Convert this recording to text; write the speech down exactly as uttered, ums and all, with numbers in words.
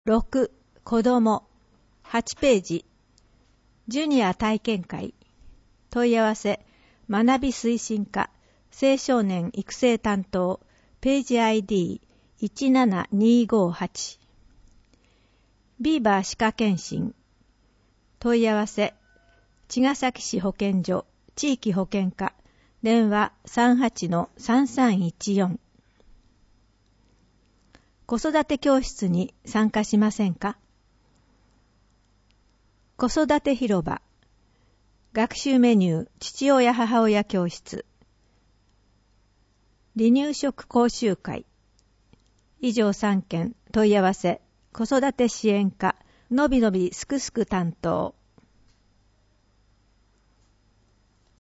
ろく、子供。はちページ。ジュニア体験会。問い合わせ、学び推進課、青少年育成担当、ページ アイディーいちななにごはち。ビーバー歯科検診。問い合わせ、茅ヶ崎市保健所、地域保健課、電話 さんはちのさんさんいちよん。子育て教室に参加しませんか？子育て広場。学習メニュー父親母親教室。離乳食講習会。以上さんけん問い合わせ、子育て支援課、のびのびすくすく担当。